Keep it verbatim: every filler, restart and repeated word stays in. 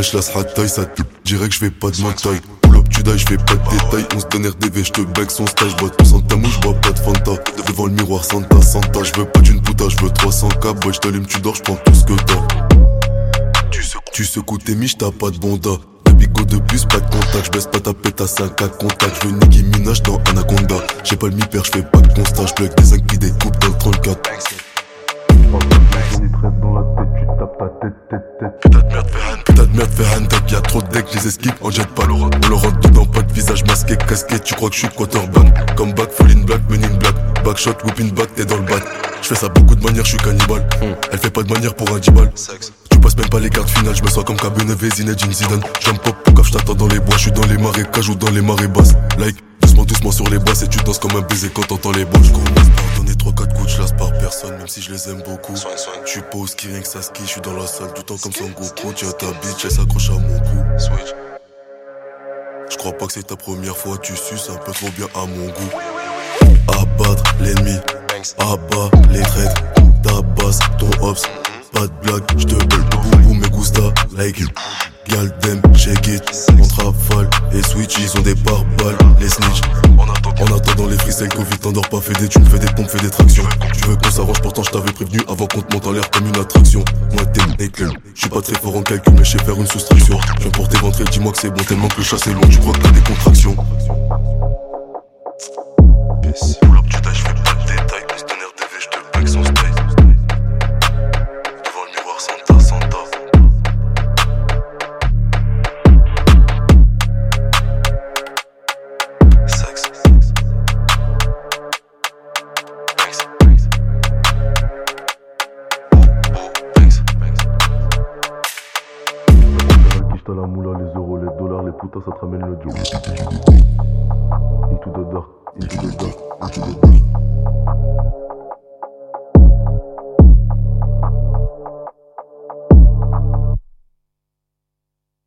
wesh la taille, ça te dirait que je fais pas de ma taille. Pull up tu die, je fais pas de détails. On se donne R D V, je te bec son stage. Bois tout sans ta mouche, bois pas de Fanta. Devant le miroir Santa Santa. Je veux pas d'une puta, je veux trois cents K. Boy je t'allume, tu dors, je prends tout ce que t'as. Tu secoues, tu secoues tes miches, t'as pas de bonda. Bigo de plus, pas de contact, j'baisse pas ta pète à cinq à contact. J'veux Nicki Minaj dans Anaconda. J'ai pas le mi-père, j'fais pas de constat. J'plug des cinq qui découpent dans le trente-quatre. Dans la tête, tu tapes ta tête, tête, tête. Putain de merde, fais hand, putain de merde, fais hand. Y'a trop de decks, les esquives, on jette pas l'aura. On le rentre dedans, pas de visage masqué, casquette. Tu crois que je suis quarterback. Comme back, fall in black, men in black. Backshot, whoop in back, t'es dans le bac. J'fais ça beaucoup de manière, j'suis cannibale. Elle fait pas de manière pour un dix-balles. Tu passes même pas les cartes finales, j'me sens comme Kabeneve, Zinedine Zidane. J'aime pop, pour j't'attends dans les bois, j'suis dans les marécages ou dans les marées basses. Like, doucement, doucement sur les basses et tu danses comme un baiser quand t'entends les bois. J'commence par donner trois quatre coups, j'lasse par personne, même si je les aime beaucoup. J'suis pas au ski, rien que ça ski, j'suis dans la salle du temps comme Son Goku. Tiens ta bitch, elle s'accroche à mon cou. J'crois pas que c'est ta première fois, tu suces un peu trop bien à mon goût. Abattre l'ennemi, abat les traîtres, tabasse ton ops. Pas de blague, j'te belle, boum me gusta, like it. Gal dem, shake it, on rafale, les switch, ils ont des pare-balles, les snitch. En attendant les freestyles, Covid t'endors pas, fais des thunes, fais des pompes, fais des tractions. Tu veux qu'on s'arrange, pourtant j't'avais prévenu avant qu'on te monte en l'air comme une attraction. Moi t'es nickel, j'suis pas très fort en calcul, mais j'sais faire une soustraction. J'viens pour tes ventres, dis-moi que c'est bon, tellement que le chat c'est long, tu crois que t'as des contractions. Yes. Pull up, tu die, j'fais pas de détails, on se donne R D V, j'te bec son style. T'as la moula, les euros, les dollars, les putas, ça te ramène le joe.